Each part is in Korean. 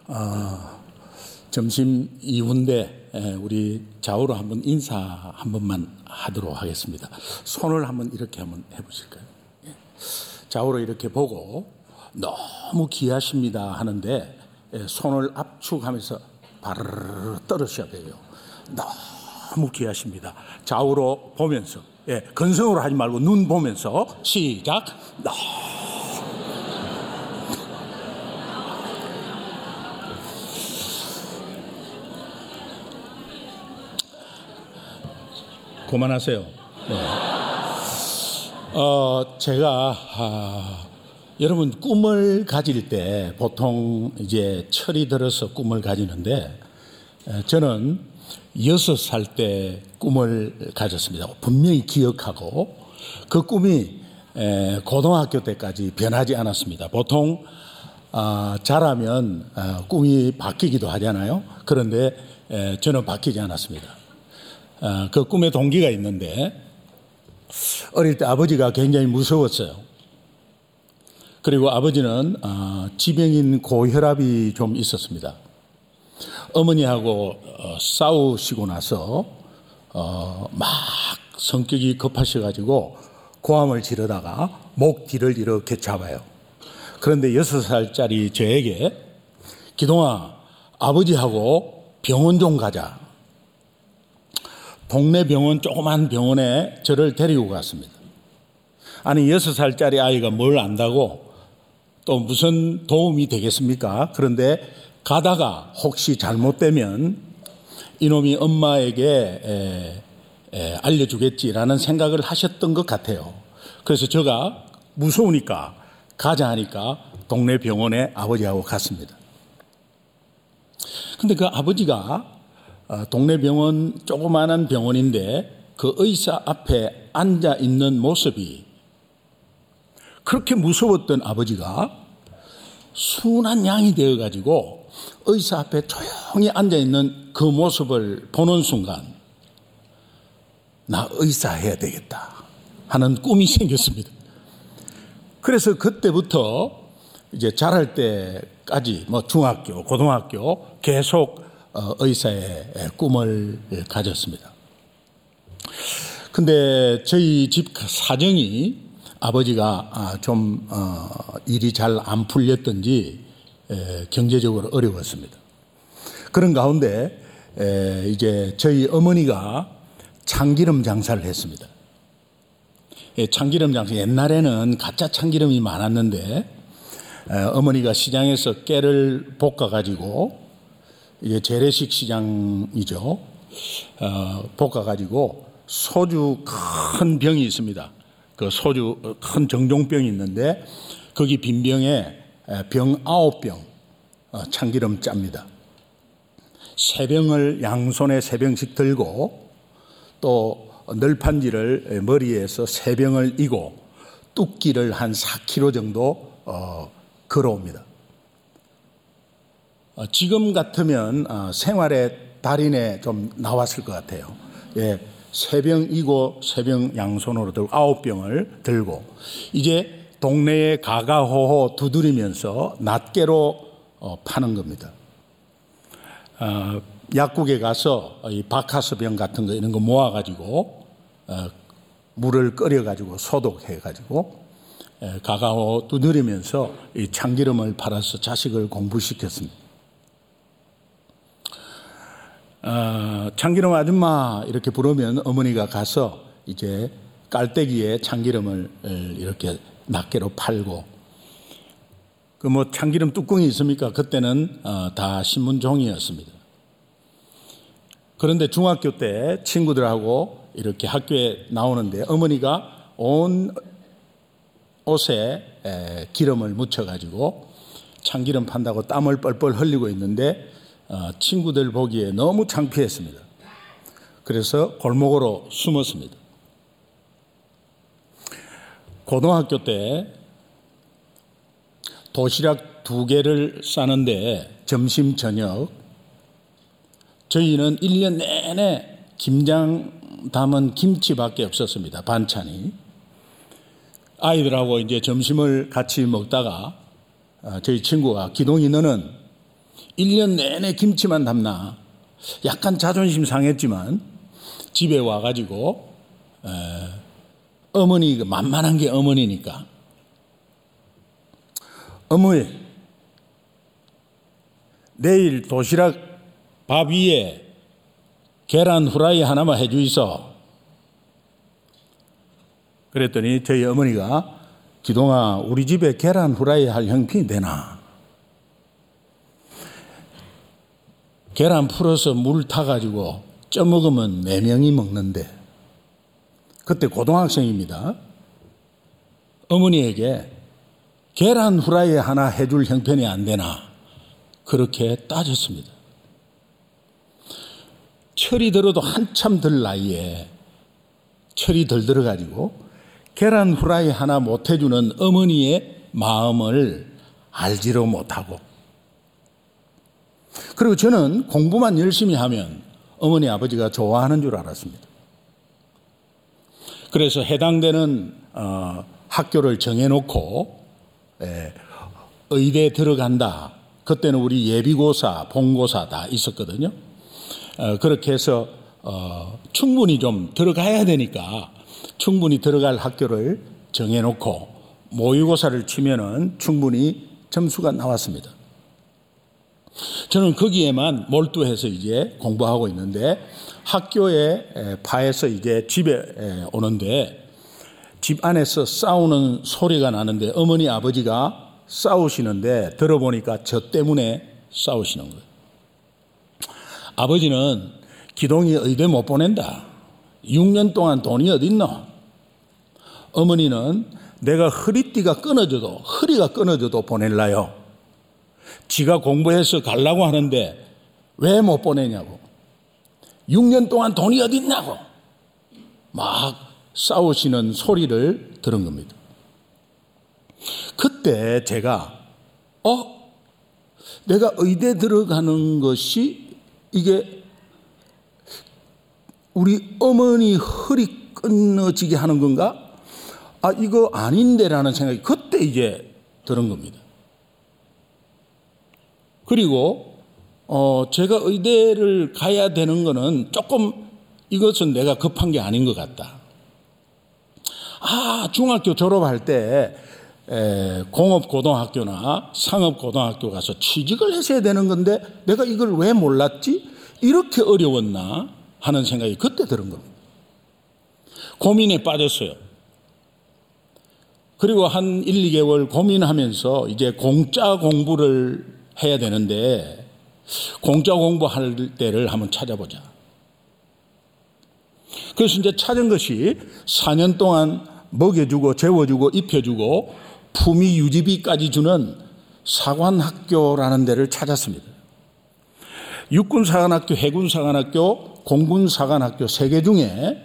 점심 이후인데 우리 좌우로 한번 인사 한 번만 하도록 하겠습니다. 손을 한번 이렇게 한번 해보실까요? 좌우로 이렇게 보고 너무 귀하십니다 하는데 손을 압축하면서 바르르 떨으셔야 돼요. 너무 귀하십니다. 좌우로 보면서 근성으로 하지 말고 눈 보면서 시작. 그만하세요. 네. 제가 여러분 꿈을 가질 때 보통 이제 철이 들어서 꿈을 가지는데 저는 6살 때 꿈을 가졌습니다. 분명히 기억하고 그 꿈이 고등학교 때까지 변하지 않았습니다. 보통 자라면 꿈이 바뀌기도 하잖아요. 그런데 저는 바뀌지 않았습니다. 그 꿈의 동기가 있는데 어릴 때 아버지가 굉장히 무서웠어요. 그리고 아버지는 지병인 고혈압이 좀 있었습니다. 어머니하고 싸우시고 나서 막 성격이 급하셔가지고 고함을 지르다가 목 뒤를 이렇게 잡아요. 그런데 6살짜리 저에게 기동아 아버지하고 병원 좀 가자. 동네 병원 조그만 병원에 저를 데리고 갔습니다. 아니 6살짜리 아이가 뭘 안다고 또 무슨 도움이 되겠습니까? 그런데 가다가 혹시 잘못되면 이놈이 엄마에게 알려주겠지라는 생각을 하셨던 것 같아요. 그래서 제가 무서우니까 가자 하니까 동네 병원에 아버지하고 갔습니다. 근데 그 아버지가 동네 병원 조그마한 병원인데 그 의사 앞에 앉아 있는 모습이 그렇게 무서웠던 아버지가 순한 양이 되어가지고 의사 앞에 조용히 앉아 있는 그 모습을 보는 순간 나 의사 해야 되겠다 하는 꿈이 생겼습니다. 그래서 그때부터 이제 자랄 때까지 중학교, 고등학교 계속 의사의 꿈을 가졌습니다. 근데 저희 집 사정이 아버지가 좀 일이 잘 안 풀렸던지 경제적으로 어려웠습니다. 그런 가운데 이제 저희 어머니가 참기름 장사를 했습니다. 참기름 장사, 옛날에는 가짜 참기름이 많았는데 어머니가 시장에서 깨를 볶아가지고 이게 재래식 시장이죠. 볶아가지고 소주 큰 병이 있습니다. 그 소주 큰 정종병이 있는데 거기 빈 병에 병 9병 참기름 짭니다. 3병을 양손에 3병씩 들고 또 널판지를 머리에서 3병을 이고 뚝기를 한 4km 정도 걸어옵니다. 지금 같으면 생활의 달인에 좀 나왔을 것 같아요. 3병 이고 3병 양손으로 들고 9병을 들고 이제 동네에 가가호호 두드리면서 낱개로 파는 겁니다. 약국에 가서 이 박하스병 같은 거 이런 거 모아가지고 물을 끓여가지고 소독해가지고 가가호 두드리면서 이 참기름을 팔아서 자식을 공부시켰습니다. 참기름 아줌마 이렇게 부르면 어머니가 가서 이제 깔때기에 참기름을 이렇게 낱개로 팔고 그 참기름 뚜껑이 있습니까? 그때는 다 신문종이었습니다. 그런데 중학교 때 친구들하고 이렇게 학교에 나오는데 어머니가 온 옷에 기름을 묻혀가지고 참기름 판다고 땀을 뻘뻘 흘리고 있는데 친구들 보기에 너무 창피했습니다. 그래서 골목으로 숨었습니다. 고등학교 때 도시락 2개를 싸는데 점심 저녁 저희는 1년 내내 김장 담은 김치밖에 없었습니다. 반찬이. 아이들하고 이제 점심을 같이 먹다가 저희 친구가 기동이 너는 1년 내내 김치만 담나. 약간 자존심 상했지만 집에 와가지고 어머니, 만만한 게 어머니니까, 어머니 내일 도시락 밥 위에 계란 후라이 하나만 해주이소. 그랬더니 저희 어머니가, 기동아, 우리 집에 계란 후라이 할 형편이 되나? 계란 풀어서 물 타가지고 쪄먹으면 4명이 먹는데, 그때 고등학생입니다. 어머니에게 계란 후라이 하나 해줄 형편이 안 되나? 그렇게 따졌습니다. 철이 들어도 한참 들 나이에 철이 덜 들어가지고 계란 후라이 하나 못 해주는 어머니의 마음을 알지를 못하고, 그리고 저는 공부만 열심히 하면 어머니 아버지가 좋아하는 줄 알았습니다. 그래서 해당되는 학교를 정해놓고 의대에 들어간다. 그때는 우리 예비고사, 본고사 다 있었거든요. 그렇게 해서 충분히 좀 들어가야 되니까 충분히 들어갈 학교를 정해놓고 모의고사를 치면은 충분히 점수가 나왔습니다. 저는 거기에만 몰두해서 이제 공부하고 있는데, 학교에 파에서 이제 집에 오는데 집 안에서 싸우는 소리가 나는데 어머니 아버지가 싸우시는데 들어보니까 저 때문에 싸우시는 거예요. 아버지는 기동이 의대 못 보낸다. 6년 동안 돈이 어딨노? 어머니는 내가 허리가 끊어져도 보낼라요. 지가 공부해서 가려고 하는데 왜 못 보내냐고. 6년 동안 돈이 어딨냐고. 막 싸우시는 소리를 들은 겁니다. 그때 제가 내가 의대 들어가는 것이 이게 우리 어머니 허리 끊어지게 하는 건가? 이거 아닌데라는 생각이 그때 이제 들은 겁니다. 그리고 제가 의대를 가야 되는 거는 조금 이것은 내가 급한 게 아닌 것 같다. 중학교 졸업할 때 공업고등학교나 상업고등학교 가서 취직을 했어야 되는 건데 내가 이걸 왜 몰랐지? 이렇게 어려웠나 하는 생각이 그때 들은 겁니다. 고민에 빠졌어요. 그리고 한 1, 2개월 고민하면서 이제 공짜 공부를 해야 되는데 공짜 공부할 때를 한번 찾아보자. 그래서 이제 찾은 것이 4년 동안 먹여주고 재워주고 입혀주고 품위 유지비까지 주는 사관학교라는 데를 찾았습니다. 육군사관학교, 해군사관학교, 공군사관학교 3개 중에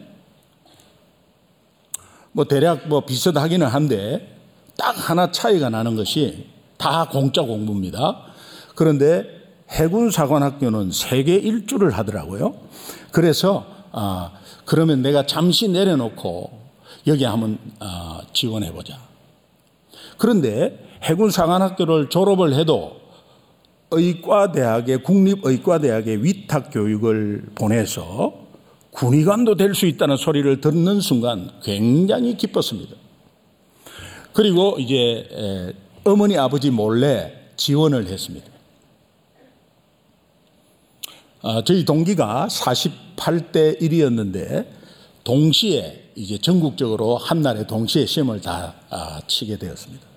대략 비슷하기는 한데 딱 하나 차이가 나는 것이 다 공짜 공부입니다. 그런데 해군사관학교는 3개 일주를 하더라고요. 그래서 그러면 내가 잠시 내려놓고 여기 한번 지원해보자. 그런데 해군사관학교를 졸업을 해도 의과대학에, 국립의과대학에 위탁교육을 보내서 군의관도 될 수 있다는 소리를 듣는 순간 굉장히 기뻤습니다. 그리고 이제 어머니 아버지 몰래 지원을 했습니다. 저희 동기가 48대 1이었는데 동시에 이제 전국적으로 한날에 동시에 시험을 다 치게 되었습니다.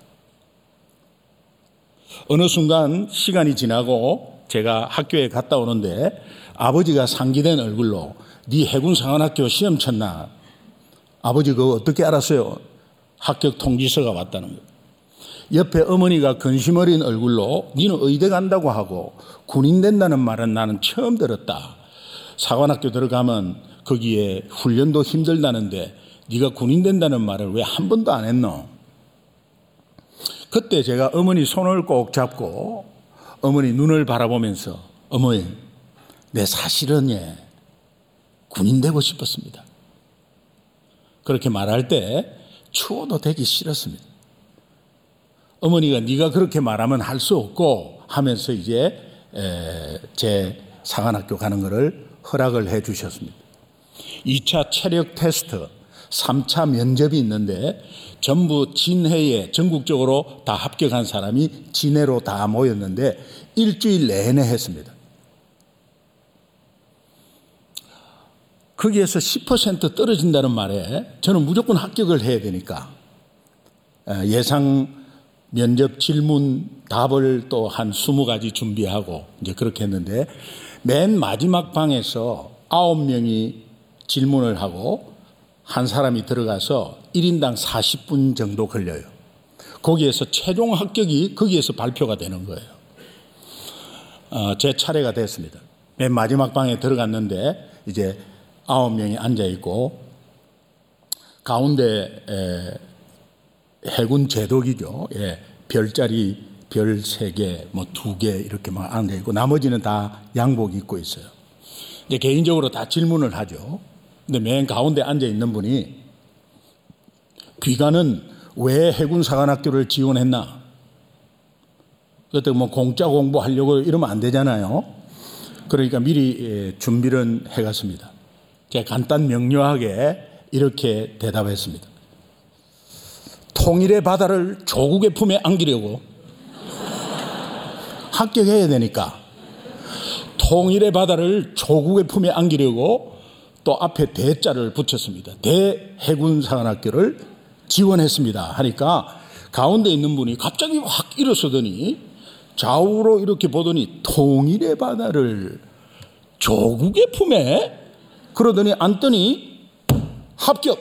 어느 순간 시간이 지나고 제가 학교에 갔다 오는데 아버지가 상기된 얼굴로 네 해군사관학교 시험 쳤나? 아버지 그거 어떻게 알았어요? 합격 통지서가 왔다는 거예요. 옆에 어머니가 근심 어린 얼굴로 니는 의대 간다고 하고 군인 된다는 말은 나는 처음 들었다. 사관학교 들어가면 거기에 훈련도 힘들다는데 네가 군인 된다는 말을 왜 한 번도 안 했노? 그때 제가 어머니 손을 꼭 잡고 어머니 눈을 바라보면서 어머니 내 사실은 군인 되고 싶었습니다. 그렇게 말할 때 추워도 되기 싫었습니다. 어머니가 네가 그렇게 말하면 할 수 없고 하면서 이제 제 사관학교 가는 것을 허락을 해 주셨습니다. 2차 체력 테스트, 3차 면접이 있는데 전부 진해에 전국적으로 다 합격한 사람이 진해로 다 모였는데 일주일 내내 했습니다. 거기에서 10% 떨어진다는 말에 저는 무조건 합격을 해야 되니까 예상 면접 질문 답을 또 한 20가지 준비하고 이제 그렇게 했는데 맨 마지막 방에서 9명이 질문을 하고 한 사람이 들어가서 1인당 40분 정도 걸려요. 거기에서 최종 합격이 거기에서 발표가 되는 거예요. 제 차례가 됐습니다. 맨 마지막 방에 들어갔는데 이제 9명이 앉아 있고 가운데 해군 제독이죠. 별자리 별 3개, 뭐 2개 이렇게 막 앉아 있고 나머지는 다 양복 입고 있어요. 이제 개인적으로 다 질문을 하죠. 근데 맨 가운데 앉아 있는 분이 귀가는 왜 해군사관학교를 지원했나? 그때 뭐 공짜 공부하려고 이러면 안 되잖아요. 그러니까 미리 준비를 해갔습니다. 제가 간단 명료하게 이렇게 대답했습니다. 통일의 바다를 조국의 품에 안기려고 합격해야 되니까 통일의 바다를 조국의 품에 안기려고 또 앞에 대자를 붙였습니다. 대해군사관학교를 지원했습니다 하니까 가운데 있는 분이 갑자기 확 일어서더니 좌우로 이렇게 보더니 통일의 바다를 조국의 품에 그러더니 앉더니 합격.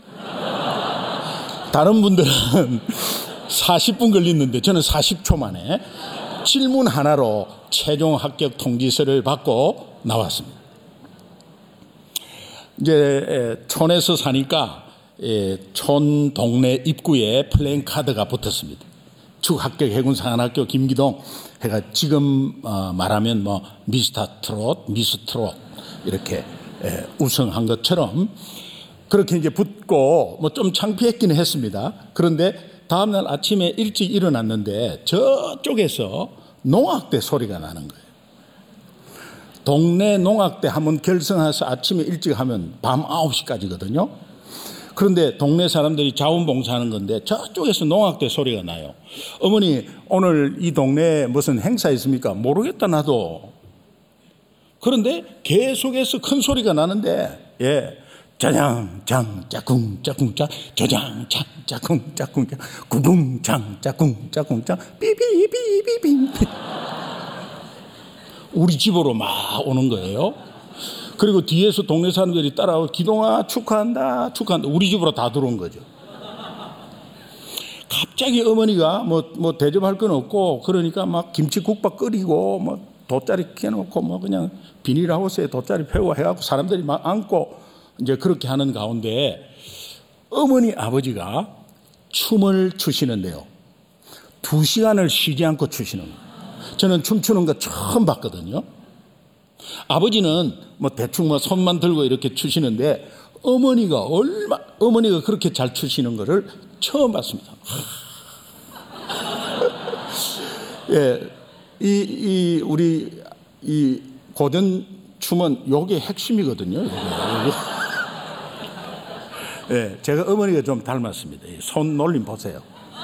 다른 분들은 40분 걸렸는데 저는 40초 만에 질문 하나로 최종 합격 통지서를 받고 나왔습니다. 이제 촌에서 사니까 촌 동네 입구에 플랜카드가 붙었습니다. 축합격 해군사관학교 김기동 해가 지금 말하면 뭐 미스터 트롯, 미스 트롯 이렇게 우승한 것처럼 그렇게 이제 붙고 뭐 좀 창피했긴 했습니다. 그런데 다음날 아침에 일찍 일어났는데 저쪽에서 농악대 소리가 나는 거예요. 동네 농악대 한번 결성해서 아침에 일찍 하면 밤 9시까지거든요. 그런데 동네 사람들이 자원봉사하는 건데 저쪽에서 농악대 소리가 나요. 어머니 오늘 이 동네에 무슨 행사 있습니까? 모르겠다 나도. 그런데 계속해서 큰 소리가 나는데 짜장장 짜쿵 짜쿵짜 저장장 짜쿵 짜쿵짜 구궁장 짜쿵 짜쿵짜 삐비비비비 우리 집으로 막 오는 거예요. 그리고 뒤에서 동네 사람들이 따라와 기동아 축하한다 축하한다 우리 집으로 다 들어온 거죠. 갑자기 어머니가 뭐 대접할 건 없고 그러니까 막 김치국밥 끓이고 뭐 돗자리 켜놓고 뭐 그냥 비닐하우스에 돗자리 펴고 해갖고 사람들이 막 앉고 이제 그렇게 하는 가운데 어머니 아버지가 춤을 추시는데요. 2시간을 쉬지 않고 추시는 거예요. 저는 춤추는 거 처음 봤거든요. 아버지는 뭐 대충 뭐 손만 들고 이렇게 추시는데 어머니가 그렇게 잘 추시는 거를 처음 봤습니다. 우리 고전 춤은 요게 핵심이거든요. 제가 어머니가 좀 닮았습니다. 손 놀림 보세요.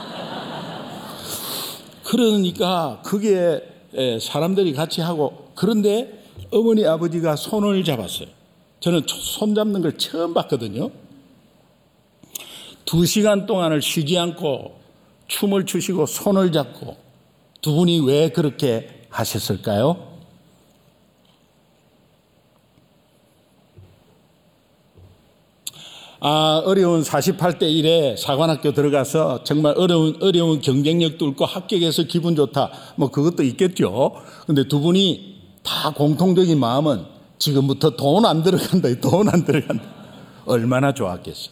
그러니까 그게 사람들이 같이 하고 그런데 어머니 아버지가 손을 잡았어요. 저는 손 잡는 걸 처음 봤거든요. 2시간 동안을 쉬지 않고 춤을 추시고 손을 잡고 두 분이 왜 그렇게 하셨을까요? 어려운 48대 1에 사관학교 들어가서 정말 어려운 경쟁력 뚫고 합격해서 기분 좋다. 뭐 그것도 있겠죠. 근데 두 분이 다 공통적인 마음은 지금부터 돈 안 들어간다. 돈 안 들어간다. 얼마나 좋았겠어.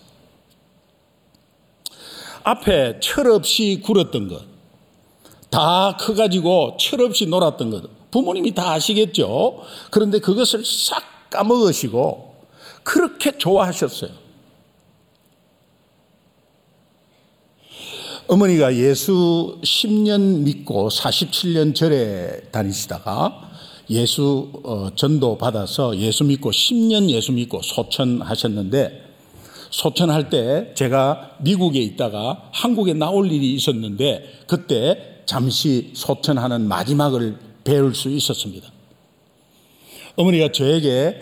앞에 철없이 굴었던 것. 다 커가지고 철없이 놀았던 것. 부모님이 다 아시겠죠. 그런데 그것을 싹 까먹으시고 그렇게 좋아하셨어요. 어머니가 예수 10년 믿고 47년 절에 다니시다가 예수 전도 받아서 예수 믿고 10년 예수 믿고 소천하셨는데, 소천할 때 제가 미국에 있다가 한국에 나올 일이 있었는데 그때 잠시 소천하는 마지막을 배울 수 있었습니다. 어머니가 저에게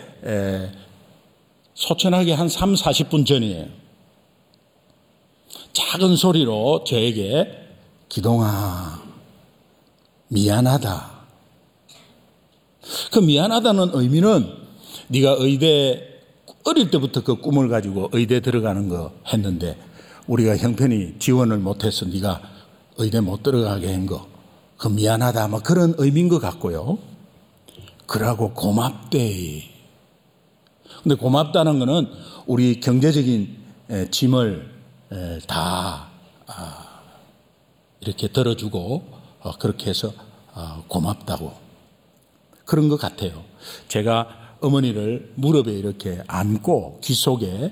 소천하기 한 30-40분 전이에요. 작은 소리로 저에게 기동아 미안하다. 그 미안하다는 의미는 네가 의대 어릴 때부터 그 꿈을 가지고 의대 들어가는 거 했는데 우리가 형편이 지원을 못해서 네가 의대 못 들어가게 한 거, 그 미안하다 뭐 그런 의미인 것 같고요. 그러고 고맙대. 근데 고맙다는 거는 우리 경제적인 짐을 다 이렇게 들어주고 그렇게 해서 고맙다고 그런 것 같아요. 제가 어머니를 무릎에 이렇게 안고 귀 속에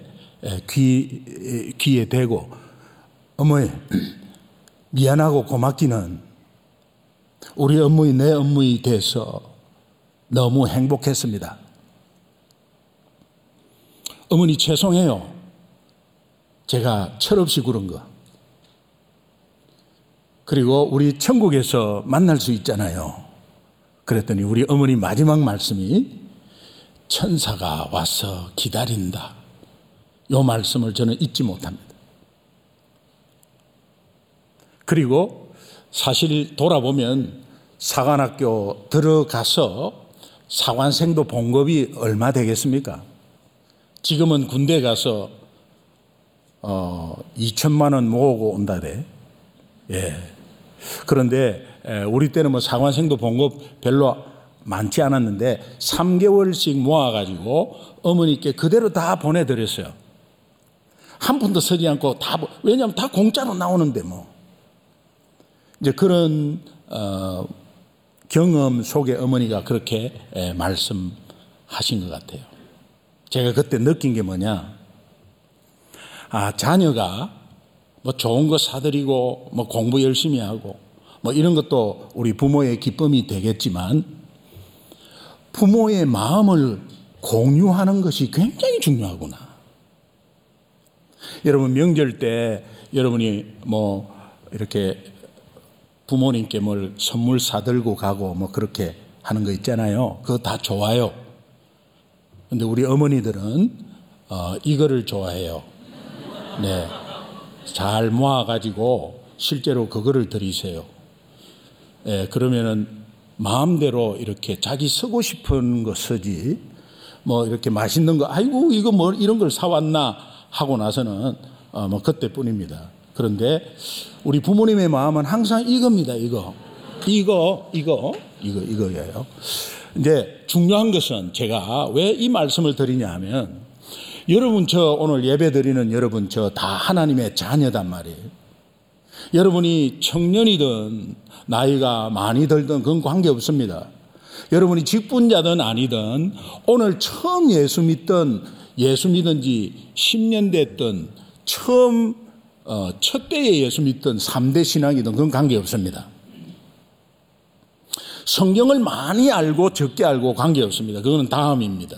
귀에 대고 어머니 미안하고 고맙기는 우리 어머니 내 어머니 돼서 너무 행복했습니다. 어머니 죄송해요. 제가 철없이 굴은 거. 그리고 우리 천국에서 만날 수 있잖아요. 그랬더니 우리 어머니 마지막 말씀이 천사가 와서 기다린다. 이 말씀을 저는 잊지 못합니다. 그리고 사실 돌아보면 사관학교 들어가서 사관생도 봉급이 얼마 되겠습니까? 지금은 군대 가서 2천만 원 모으고 온다래. 예. 그런데 우리 때는 뭐 사관생도 봉급 별로 많지 않았는데 3개월씩 모아가지고 어머니께 그대로 다 보내드렸어요. 한 푼도 쓰지 않고 다, 왜냐하면 다 공짜로 나오는데 뭐. 이제 그런 경험 속에 어머니가 그렇게 말씀하신 것 같아요. 제가 그때 느낀 게 뭐냐. 자녀가 뭐 좋은 거 사드리고 뭐 공부 열심히 하고 뭐 이런 것도 우리 부모의 기쁨이 되겠지만 부모의 마음을 공유하는 것이 굉장히 중요하구나. 여러분 명절 때 여러분이 뭐 이렇게 부모님께 뭘 선물 사들고 가고 뭐 그렇게 하는 거 있잖아요. 그거 다 좋아요. 근데 우리 어머니들은 이거를 좋아해요. 네. 잘 모아가지고 실제로 그거를 드리세요. 예, 그러면은 마음대로 이렇게 자기 쓰고 싶은 거 쓰지, 뭐 이렇게 맛있는 거, 아이고, 이거 뭐 이런 걸 사왔나 하고 나서는 뭐 그때뿐입니다. 그런데 우리 부모님의 마음은 항상 이겁니다. 이거예요. 이제 중요한 것은 제가 왜 이 말씀을 드리냐 하면 여러분 오늘 예배 드리는 여러분 다 하나님의 자녀단 말이에요. 여러분이 청년이든 나이가 많이 들든 그건 관계없습니다. 여러분이 직분자든 아니든 오늘 처음 예수 믿든 지 10년 됐든 처음 첫 때에 예수 믿든 3대 신앙이든 그건 관계없습니다. 성경을 많이 알고 적게 알고 관계없습니다. 그거는 다음입니다.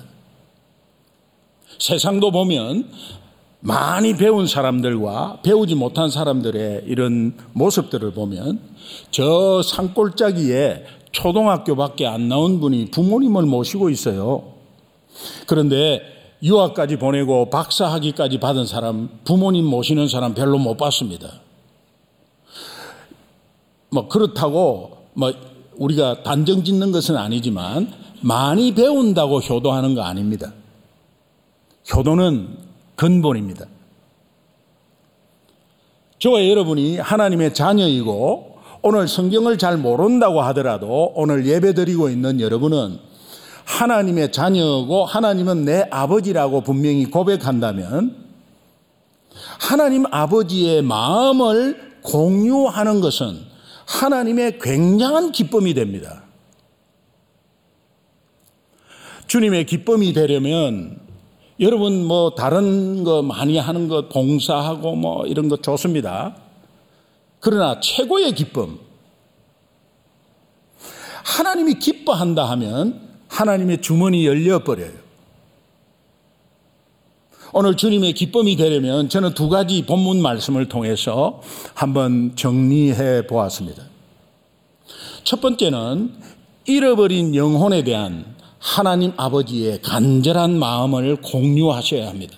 세상도 보면 많이 배운 사람들과 배우지 못한 사람들의 이런 모습들을 보면 저 산골짜기에 초등학교밖에 안 나온 분이 부모님을 모시고 있어요. 그런데 유학까지 보내고 박사학위까지 받은 사람, 부모님 모시는 사람 별로 못 봤습니다. 뭐 그렇다고 뭐 우리가 단정 짓는 것은 아니지만 많이 배운다고 효도하는 거 아닙니다. 효도는 근본입니다. 저와 여러분이 하나님의 자녀이고 오늘 성경을 잘 모른다고 하더라도 오늘 예배드리고 있는 여러분은 하나님의 자녀고 하나님은 내 아버지라고 분명히 고백한다면 하나님 아버지의 마음을 공유하는 것은 하나님의 굉장한 기쁨이 됩니다. 주님의 기쁨이 되려면 여러분 뭐 다른 거 많이 하는 거 봉사하고 뭐 이런 거 좋습니다. 그러나 최고의 기쁨, 하나님이 기뻐한다 하면 하나님의 주머니 열려버려요. 오늘 주님의 기쁨이 되려면 저는 두 가지 본문 말씀을 통해서 한번 정리해 보았습니다. 첫 번째는 잃어버린 영혼에 대한 하나님 아버지의 간절한 마음을 공유하셔야 합니다.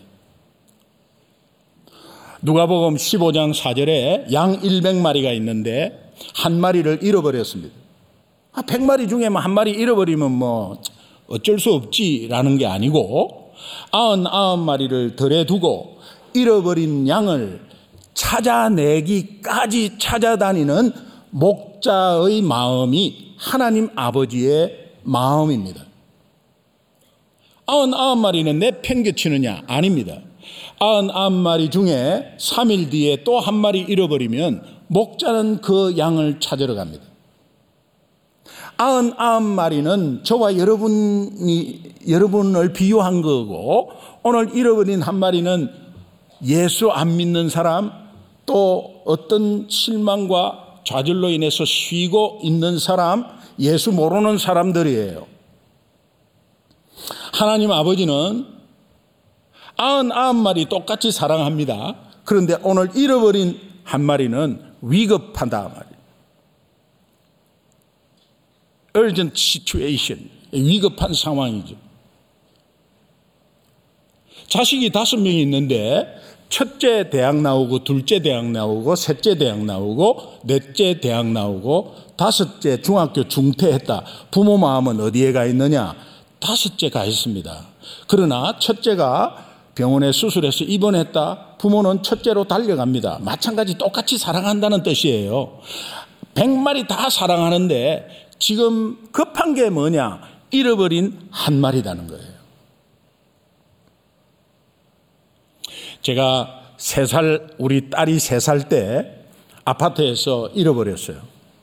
누가복음 15장 4절에 양 100마리가 있는데 한 마리를 잃어버렸습니다. 100마리 중에 한 마리 잃어버리면 뭐 어쩔 수 없지라는 게 아니고 99마리를 덜에 두고 잃어버린 양을 찾아내기까지 찾아다니는 목자의 마음이 하나님 아버지의 마음입니다. 99마리는 내팽개치느냐? 아닙니다. 99마리 중에 3일 뒤에 또 한 마리 잃어버리면 목자는 그 양을 찾으러 갑니다. 99마리는 저와 여러분을 비유한 거고, 오늘 잃어버린 한 마리는 예수 안 믿는 사람, 또 어떤 실망과 좌절로 인해서 쉬고 있는 사람, 예수 모르는 사람들이에요. 하나님 아버지는 99마리 똑같이 사랑합니다. 그런데 오늘 잃어버린 한 마리는 위급하다 말이에요. urgent situation, 위급한 상황이죠. 자식이 5명이 있는데 첫째 대학 나오고 둘째 대학 나오고 셋째 대학 나오고 넷째 대학 나오고 다섯째 중학교 중퇴했다. 부모 마음은 어디에 가 있느냐? 다섯째 가 있습니다. 그러나 첫째가 병원에 수술해서 입원했다. 부모는 첫째로 달려갑니다. 마찬가지 똑같이 사랑한다는 뜻이에요. 100마리 다 사랑하는데 지금 급한 게 뭐냐? 잃어버린 한 마리라는 거예요. 제가 우리 딸이 3살 때 아파트에서 잃어버렸어요.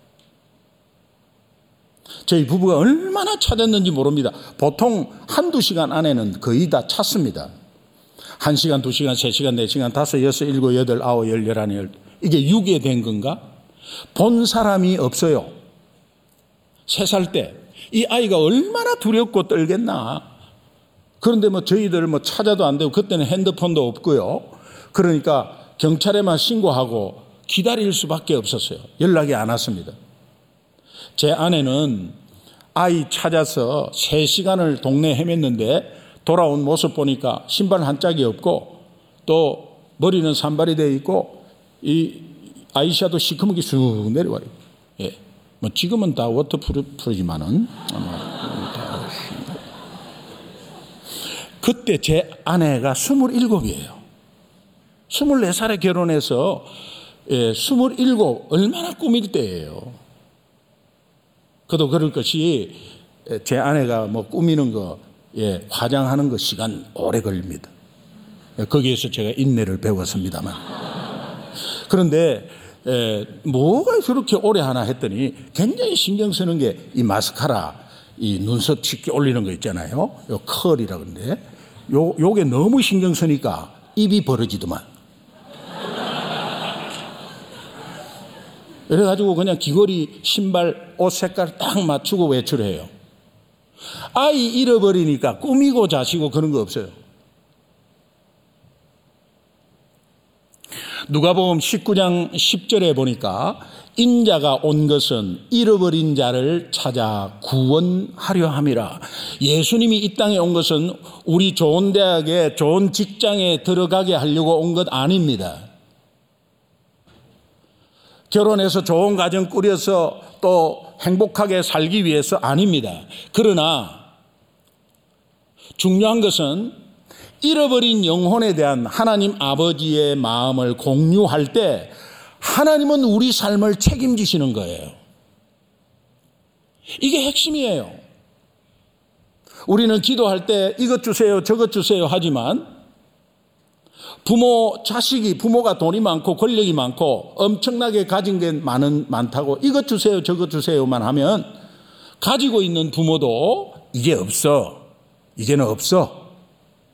저희 부부가 얼마나 찾았는지 모릅니다. 보통 1-2시간 안에는 거의 다 찾습니다. 1시간, 2시간, 3시간, 4시간, 5, 6, 7, 8, 9, 10, 11, 이게 6에 된 건가? 본 사람이 없어요. 3살 때 이 아이가 얼마나 두렵고 떨겠나. 그런데 저희들 찾아도 안 되고 그때는 핸드폰도 없고요. 그러니까 경찰에만 신고하고 기다릴 수밖에 없었어요. 연락이 안 왔습니다. 제 아내는 아이 찾아서 3시간을 동네 헤맸는데 돌아온 모습 보니까 신발 한 짝이 없고 또 머리는 산발이 되어 있고 이 아이샤도 시커멓게 쑥 내려와요. 예. 지금은 다 워터프루프지만은 그때 제 아내가 27이에요. 24살에 결혼해서 27 얼마나 꾸밀 때예요. 그도 그럴 것이 제 아내가 꾸미는 거 화장하는 거 시간 오래 걸립니다. 거기에서 제가 인내를 배웠습니다만. 그런데 뭐가 저렇게 오래 하나 했더니 굉장히 신경 쓰는 게 이 마스카라, 이 눈썹 짙게 올리는 거 있잖아요. 요 컬이라 그러는데 요게 너무 신경 쓰니까 입이 벌어지더만. 그래가지고 그냥 귀걸이, 신발, 옷 색깔 딱 맞추고 외출해요. 아이 잃어버리니까 꾸미고 자시고 그런 거 없어요. 누가복음 19장 10절에 보니까 인자가 온 것은 잃어버린 자를 찾아 구원하려 함이라. 예수님이 이 땅에 온 것은 우리 좋은 대학에 좋은 직장에 들어가게 하려고 온 것 아닙니다. 결혼해서 좋은 가정 꾸려서 또 행복하게 살기 위해서 아닙니다. 그러나 중요한 것은 잃어버린 영혼에 대한 하나님 아버지의 마음을 공유할 때 하나님은 우리 삶을 책임지시는 거예요. 이게 핵심이에요. 우리는 기도할 때 이것 주세요, 저것 주세요 하지만 부모가 돈이 많고 권력이 많고 엄청나게 가진 게 많다고 이것 주세요, 저것 주세요만 하면 가지고 있는 부모도 이제는 없어.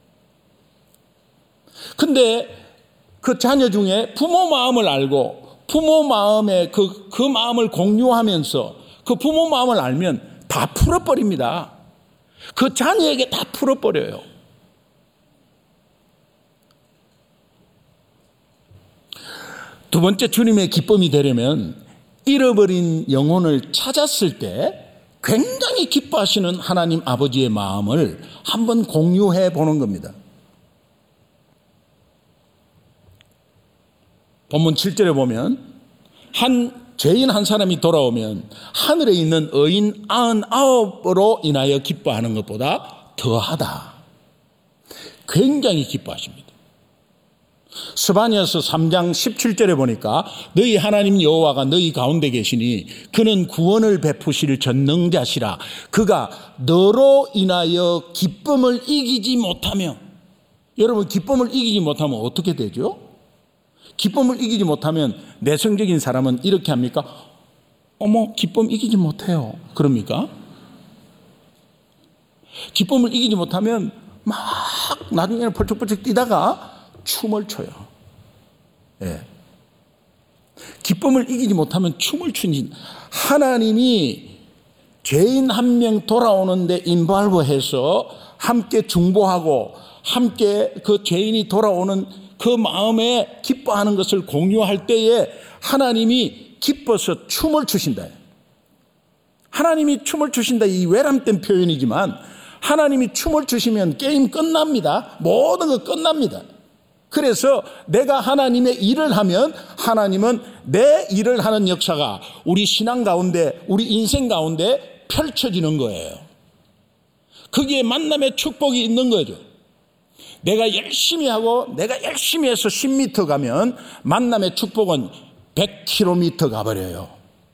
근데 그 자녀 중에 부모 마음을 알고 부모 마음에 그 마음을 공유하면서 그 부모 마음을 알면 다 풀어버립니다. 그 자녀에게 다 풀어버려요. 두 번째, 주님의 기쁨이 되려면 잃어버린 영혼을 찾았을 때 굉장히 기뻐하시는 하나님 아버지의 마음을 한번 공유해 보는 겁니다. 본문 7절에 보면 죄인 한 사람이 돌아오면 하늘에 있는 의인 99으로 인하여 기뻐하는 것보다 더하다. 굉장히 기뻐하십니다. 스바냐서 3장 17절에 보니까 너희 하나님 여호와가 너희 가운데 계시니 그는 구원을 베푸실 전능자시라. 그가 너로 인하여 기쁨을 이기지 못하며, 여러분 기쁨을 이기지 못하면 어떻게 되죠? 기쁨을 이기지 못하면 내성적인 사람은 이렇게 합니까? 어머, 기쁨 이기지 못해요. 그럽니까? 기쁨을 이기지 못하면 막 나중에는 펄쩍펄쩍 뛰다가 춤을 춰요. 예. 기쁨을 이기지 못하면 춤을 추니, 하나님이 죄인 한 명 돌아오는데 인발브해서 함께 중보하고 함께 그 죄인이 돌아오는 그 마음에 기뻐하는 것을 공유할 때에 하나님이 기뻐서 춤을 추신다. 하나님이 춤을 추신다, 이 외람된 표현이지만 하나님이 춤을 추시면 게임 끝납니다. 모든 거 끝납니다. 그래서 내가 하나님의 일을 하면 하나님은 내 일을 하는 역사가 우리 신앙 가운데, 우리 인생 가운데 펼쳐지는 거예요. 거기에 만남의 축복이 있는 거죠. 내가 열심히 하고 내가 열심히 해서 10m 가면 만남의 축복은 100km 가버려요.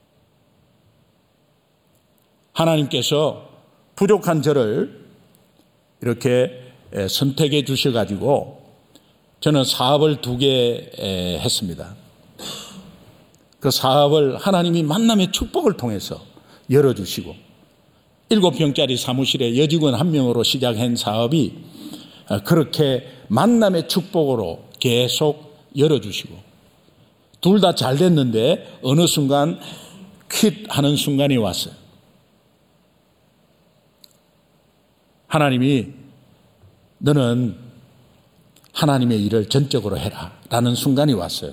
하나님께서 부족한 저를 이렇게 선택해 주셔가지고 저는 사업을 2개 했습니다. 그 사업을 하나님이 만남의 축복을 통해서 열어주시고 7평짜리 사무실에 여직원 1명으로 시작한 사업이 그렇게 만남의 축복으로 계속 열어주시고 둘 다 잘 됐는데 어느 순간 퀴트하는 순간이 왔어요. 하나님이 너는 하나님의 일을 전적으로 해라 라는 순간이 왔어요.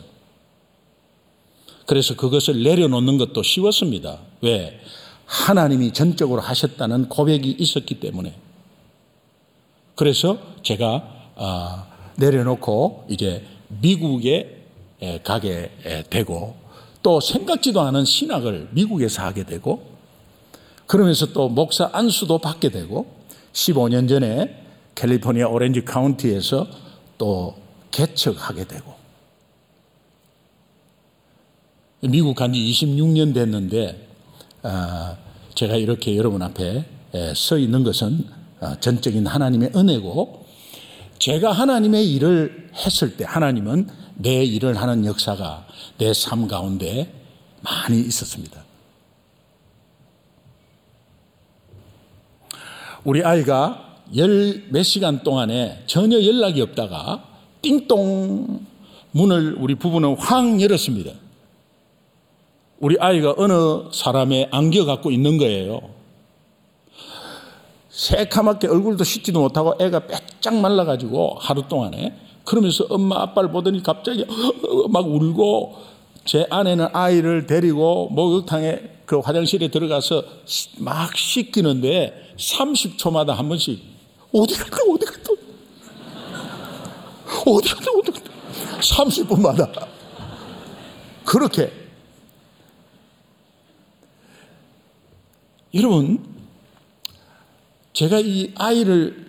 그래서 그것을 내려놓는 것도 쉬웠습니다. 왜? 하나님이 전적으로 하셨다는 고백이 있었기 때문에. 그래서 제가 내려놓고 이제 미국에 가게 되고 또 생각지도 않은 신학을 미국에서 하게 되고 그러면서 또 목사 안수도 받게 되고 15년 전에 캘리포니아 오렌지 카운티에서 또 개척하게 되고 미국 간 지 26년 됐는데 제가 이렇게 여러분 앞에 서 있는 것은 전적인 하나님의 은혜고 제가 하나님의 일을 했을 때 하나님은 내 일을 하는 역사가 내 삶 가운데 많이 있었습니다. 우리 아이가 몇 시간 동안에 전혀 연락이 없다가 띵동 문을 우리 부부는 확 열었습니다. 우리 아이가 어느 사람의 안겨 갖고 있는 거예요. 새카맣게 얼굴도 씻지도 못하고 애가 빼짝 말라가지고 하루 동안에 그러면서 엄마 아빠를 보더니 갑자기 막 울고 제 아내는 아이를 데리고 목욕탕에 그 화장실에 들어가서 막 씻기는데 30초마다 한 번씩 어디 갔다 30분마다 그렇게. 여러분, 제가 이 아이를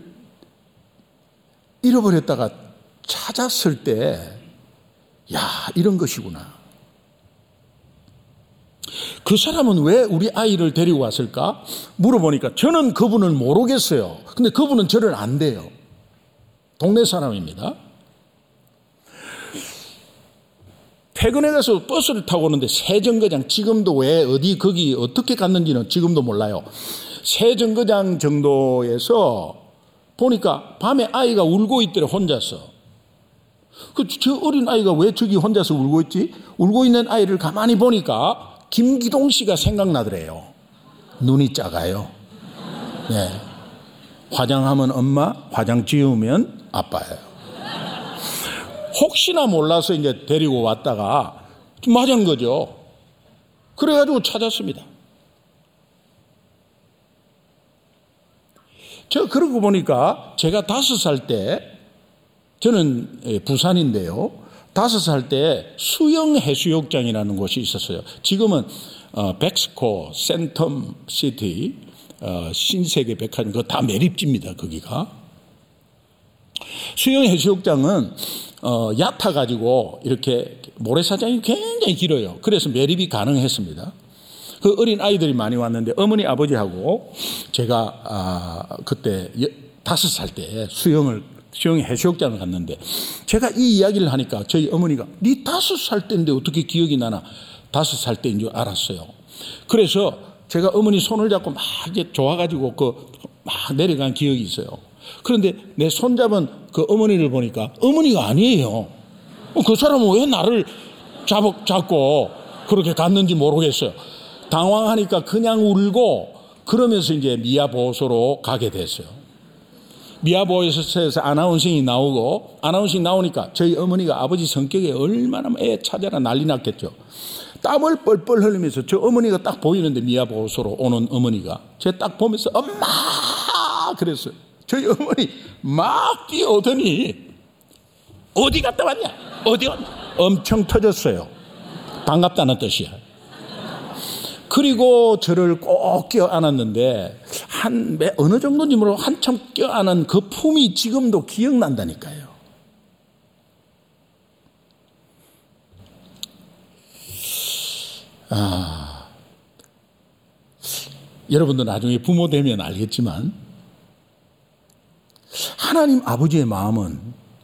잃어버렸다가 찾았을 때, 야, 이런 것이구나. 그 사람은 왜 우리 아이를 데리고 왔을까? 물어보니까 저는 그분을 모르겠어요. 근데 그분은 저를 안 돼요. 동네 사람입니다. 퇴근해 가서 버스를 타고 오는데 세정거장, 지금도 왜 어디 거기 어떻게 갔는지는 지금도 몰라요. 세정거장 정도에서 보니까 밤에 아이가 울고 있더래, 혼자서. 저 어린 아이가 왜 저기 혼자서 울고 있지? 울고 있는 아이를 가만히 보니까 김기동 씨가 생각나더래요. 눈이 작아요. 네. 화장하면 엄마, 화장 지우면 아빠예요. 혹시나 몰라서 이제 데리고 왔다가 맞은 거죠. 그래가지고 찾았습니다. 저 그러고 보니까 제가 5살 때, 저는 부산인데요. 5살 때 수영 해수욕장이라는 곳이 있었어요. 지금은 백스코, 센텀 시티, 신세계 백화점, 그거 다 매립지입니다. 거기가. 수영 해수욕장은 얕아 가지고 이렇게 모래사장이 굉장히 길어요. 그래서 매립이 가능했습니다. 그 어린 아이들이 많이 왔는데 어머니 아버지하고 제가 그때 5살 때 수영 해수욕장을 갔는데 제가 이 이야기를 하니까 저희 어머니가 네 5살 때인데 어떻게 기억이 나나. 5살 때인 줄 알았어요. 그래서 제가 어머니 손을 잡고 막 이제 좋아가지고 막 내려간 기억이 있어요. 그런데 내 손잡은 그 어머니를 보니까 어머니가 아니에요. 그 사람은 왜 나를 잡고 그렇게 갔는지 모르겠어요. 당황하니까 그냥 울고 그러면서 이제 미아보호소로 가게 됐어요. 미아보호소에서 아나운싱이 나오고 아나운싱 나오니까 저희 어머니가 아버지 성격에 얼마나 애 찾아라 난리 났겠죠. 땀을 뻘뻘 흘리면서 저 어머니가 딱 보이는데 미아보호소로 오는 어머니가 제가 딱 보면서 엄마 그랬어요. 저희 어머니 막 뛰어오더니 어디 갔다 왔냐? 어디 왔냐? 엄청 터졌어요. 반갑다는 뜻이야. 그리고 저를 꼭 껴안았는데 어느 정도인지 모르고 한참 껴안은 그 품이 지금도 기억난다니까요. 여러분도 나중에 부모 되면 알겠지만 하나님 아버지의 마음은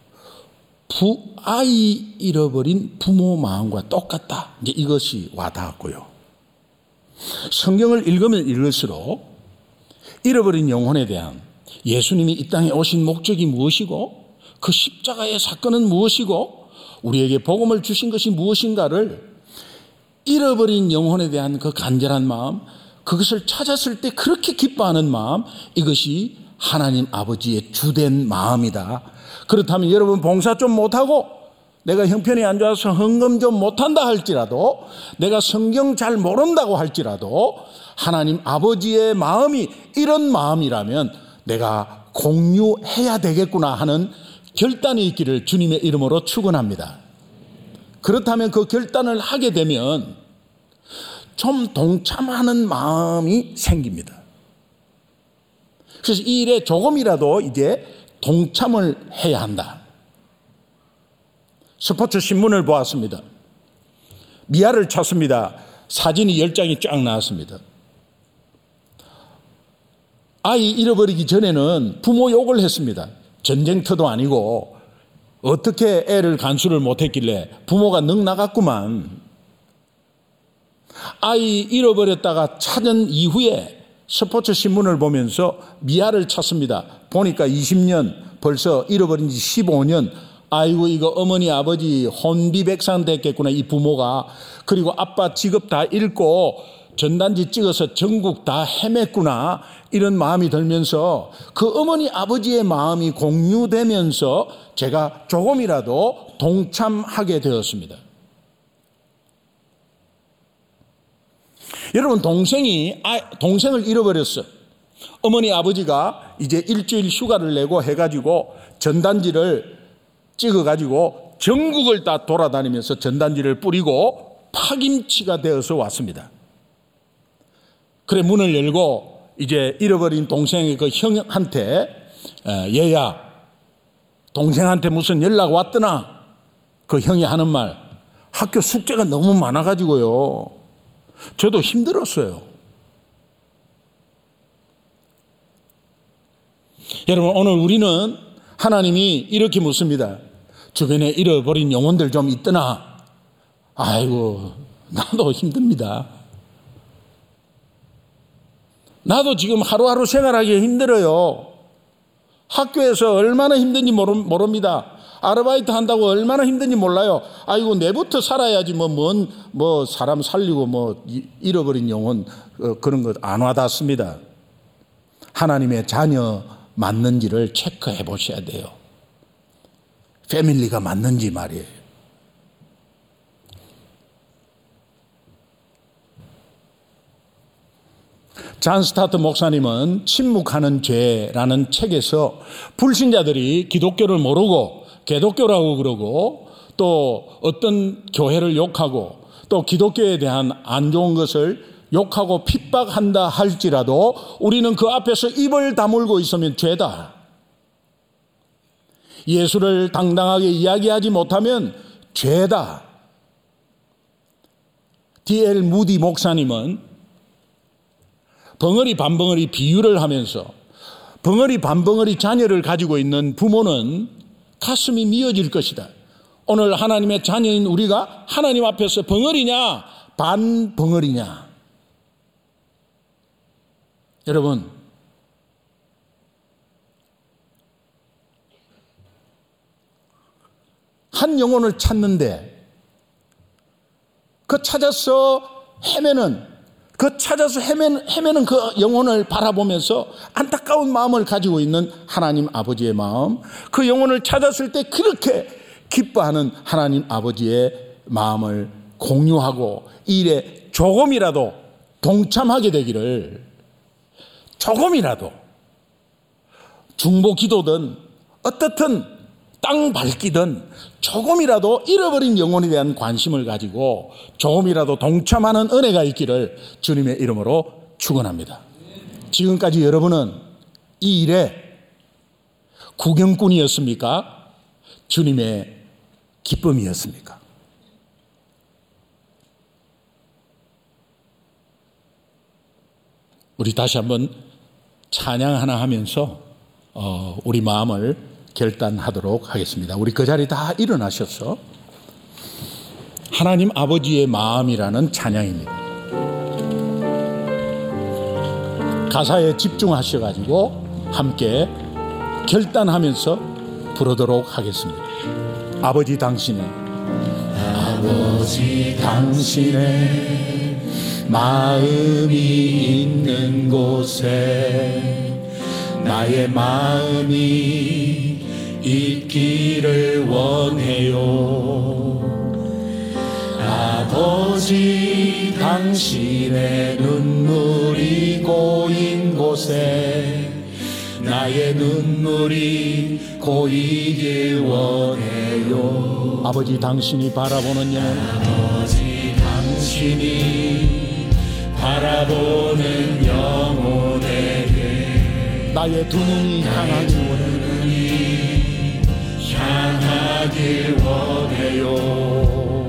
아이 잃어버린 부모 마음과 똑같다. 이제 이것이 와닿았고요. 성경을 읽으면 읽을수록 잃어버린 영혼에 대한 예수님이 이 땅에 오신 목적이 무엇이고 그 십자가의 사건은 무엇이고 우리에게 복음을 주신 것이 무엇인가를 잃어버린 영혼에 대한 그 간절한 마음, 그것을 찾았을 때 그렇게 기뻐하는 마음, 이것이 하나님 아버지의 주된 마음이다. 그렇다면 여러분 봉사 좀 못하고 내가 형편이 안 좋아서 헌금 좀 못한다 할지라도 내가 성경 잘 모른다고 할지라도 하나님 아버지의 마음이 이런 마음이라면 내가 공유해야 되겠구나 하는 결단이 있기를 주님의 이름으로 축원합니다. 그렇다면 그 결단을 하게 되면 좀 동참하는 마음이 생깁니다. 그래서 이 일에 조금이라도 이제 동참을 해야 한다. 스포츠 신문을 보았습니다. 미아를 찾습니다. 사진이 10장이 쫙 나왔습니다. 아이 잃어버리기 전에는 부모 욕을 했습니다. 전쟁터도 아니고 어떻게 애를 간수를 못했길래 부모가 넋 나갔구만. 아이 잃어버렸다가 찾은 이후에 스포츠 신문을 보면서 미아를 찾습니다. 보니까 20년, 벌써 잃어버린 지 15년. 아이고 이거 어머니 아버지 혼비백산 됐겠구나 이 부모가. 그리고 아빠 직업 다 잃고 전단지 찍어서 전국 다 헤맸구나 이런 마음이 들면서 그 어머니 아버지의 마음이 공유되면서 제가 조금이라도 동참하게 되었습니다. 여러분 동생을 잃어버렸어요. 어머니 아버지가 이제 일주일 휴가를 내고 해가지고 전단지를 찍어가지고 전국을 다 돌아다니면서 전단지를 뿌리고 파김치가 되어서 왔습니다. 그래 문을 열고 이제 잃어버린 동생의 그 형한테 얘야 동생한테 무슨 연락 왔더나? 그 형이 하는 말 학교 숙제가 너무 많아가지고요. 저도 힘들었어요. 여러분 오늘 우리는 하나님이 이렇게 묻습니다. 주변에 잃어버린 영혼들 좀 있더나? 아이고 나도 힘듭니다. 나도 지금 하루하루 생활하기 힘들어요. 학교에서 얼마나 힘든지 모릅니다. 아르바이트 한다고 얼마나 힘든지 몰라요. 아이고 내부터 살아야지 뭐 사람 살리고 뭐 잃어버린 영혼 그런 것 안 와닿습니다. 하나님의 자녀 맞는지를 체크해 보셔야 돼요. 패밀리가 맞는지 말이에요. 잔 스타트 목사님은 침묵하는 죄라는 책에서 불신자들이 기독교를 모르고 개독교라고 그러고 또 어떤 교회를 욕하고 또 기독교에 대한 안 좋은 것을 욕하고 핍박한다 할지라도 우리는 그 앞에서 입을 다물고 있으면 죄다. 예수를 당당하게 이야기하지 못하면 죄다. D.L. 무디 목사님은 벙어리 반벙어리 비유를 하면서 벙어리 반벙어리 자녀를 가지고 있는 부모는 가슴이 미어질 것이다. 오늘 하나님의 자녀인 우리가 하나님 앞에서 벙어리냐 반벙어리냐. 여러분, 한 영혼을 찾는데 그 찾아서 헤매는 그 영혼을 바라보면서 안타까운 마음을 가지고 있는 하나님 아버지의 마음, 그 영혼을 찾았을 때 그렇게 기뻐하는 하나님 아버지의 마음을 공유하고 이 일에 조금이라도 동참하게 되기를, 조금이라도 중보 기도든 어떻든 땅 밟기든 조금이라도 잃어버린 영혼에 대한 관심을 가지고 조금이라도 동참하는 은혜가 있기를 주님의 이름으로 축원합니다. 지금까지 여러분은 이 일에 구경꾼이었습니까? 주님의 기쁨이었습니까? 우리 다시 한번 찬양 하나 하면서 우리 마음을 결단하도록 하겠습니다. 우리 그 자리 다 일어나셔서 하나님 아버지의 마음이라는 찬양입니다. 가사에 집중하셔가지고 함께 결단하면서 부르도록 하겠습니다. 아버지 당신의 마음이 있는 곳에 나의 마음이 있기를 원해요. 아버지 당신의 눈물이 고인 곳에 나의 눈물이 고이길 원해요. 아버지 당신이 바라보는 영혼, 아버지 당신이 바라보는 영혼에게 나의 두 눈이 향하길 원해요. 향하길 원해요.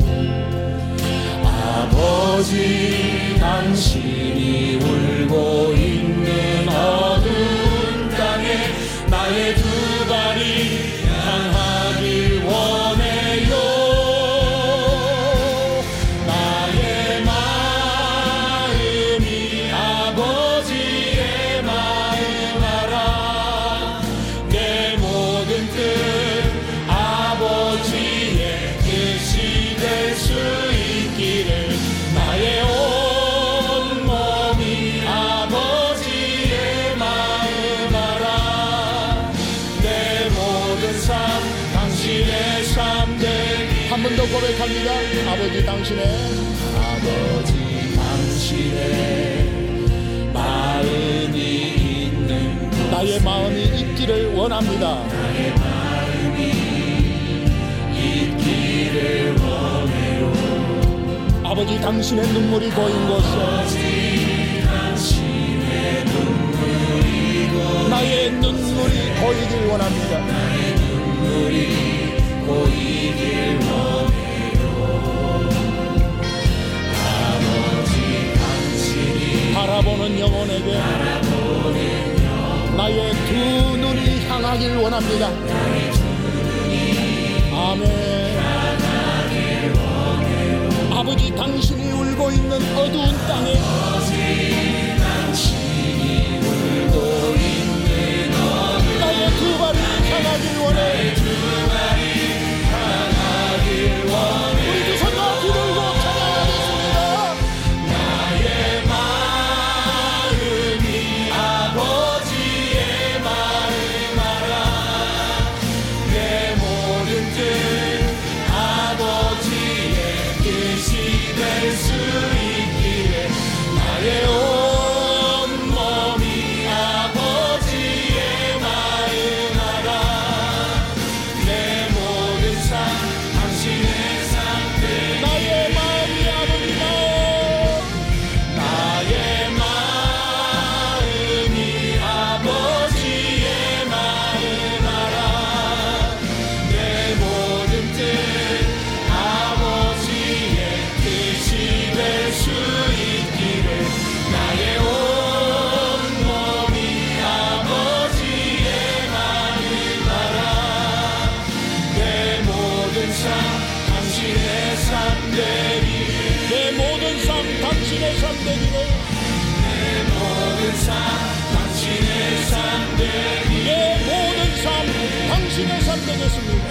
아버지 당신이 울고 있는 어두운 땅에 나의 두 발이 향하길 원해요. 나의 마음이 아버지의 마음 알아. 내 모든 뜻 아버지의 뜻이 될 수 있기를. 나의 온 몸이 아버지의 마음 알아. 내 모든 삶 당신의 삶 되리. 한 번 더 고백합니다. 아버지 당신의 마음이 있는 곳에 나의 마음이 있기를 원합니다. 나의 마음이 있기를 원해요. 아버지 당신의 눈물이 고인 곳에 나의 눈물이 고이길 원합니다. 나의 눈물이 고이길 원해요. 아버지 당신이 바라보는 영혼에게 나의 두 눈이 향하길 원합니다. 아멘. 아버지 당신이 울고 있는 어두운 땅에 나의 두 발이 향하길 원해. 하겠습니다.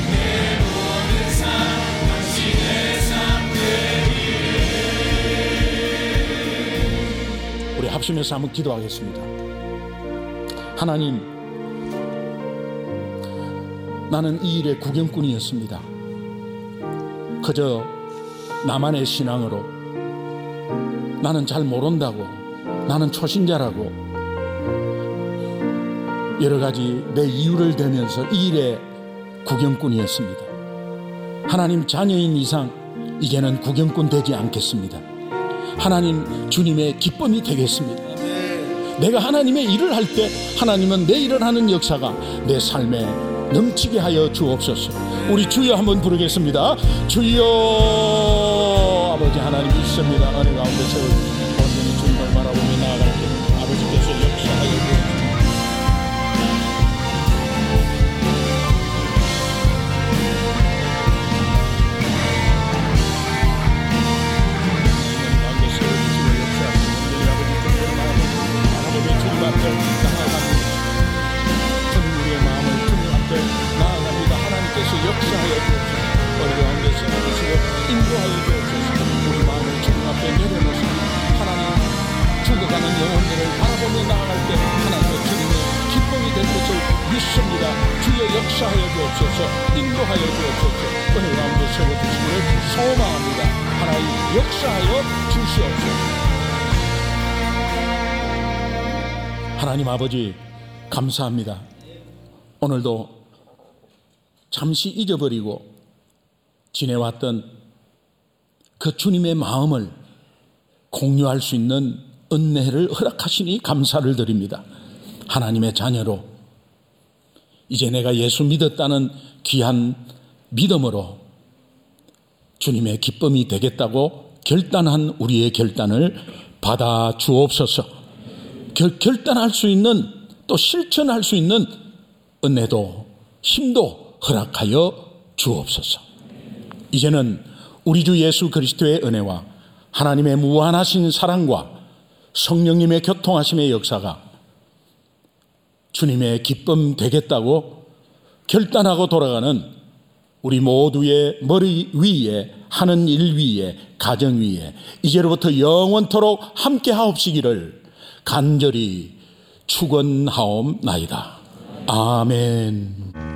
우리 합심해서 한번 기도하겠습니다. 하나님, 나는 이 일의 구경꾼이었습니다. 그저 나만의 신앙으로, 나는 잘 모른다고, 나는 초신자라고 여러 가지 내 이유를 대면서 이 일의 구경꾼이었습니다. 하나님, 자녀인 이상 이제는 구경꾼 되지 않겠습니다. 하나님, 주님의 기쁨이 되겠습니다. 내가 하나님의 일을 할 때 하나님은 내 일을 하는 역사가 내 삶에 넘치게 하여 주옵소서. 우리 주여 한번 부르겠습니다. 주여. 아버지 하나님 있습니다. 은혜 가운데 세워주시고 온전히 주님을 바라보며 나아갈 때 아버지께서 역사하여 주옵소서. 역사하여 주옵소서. 우리 가운데 세워주시고 인도하여 주옵소서. 우리 마음을 주님 앞에 내려놓습니다. 하나님, 죽어가는 영혼들을 바라보며 나아갈 때 하나님의 주님의 기쁨이 될 것을 믿습니다. 주여 역사하여 주옵소서. 인도하여 주옵소서. 은혜 가운데 세워주시기를 소망합니다. 하나님 역사하여 주시옵소서. 하나님 아버지 감사합니다. 오늘도 잠시 잊어버리고 지내왔던 그 주님의 마음을 공유할 수 있는 은혜를 허락하시니 감사를 드립니다. 하나님의 자녀로 이제 내가 예수 믿었다는 귀한 믿음으로 주님의 기쁨이 되겠다고 결단한 우리의 결단을 받아 주옵소서. 결단할 수 있는, 또 실천할 수 있는 은혜도 힘도 허락하여 주옵소서. 이제는 우리 주 예수 그리스도의 은혜와 하나님의 무한하신 사랑과 성령님의 교통하심의 역사가 주님의 기쁨 되겠다고 결단하고 돌아가는 우리 모두의 머리 위에, 하는 일 위에, 가정 위에 이제로부터 영원토록 함께 하옵시기를 간절히 축원하옵나이다. 아멘.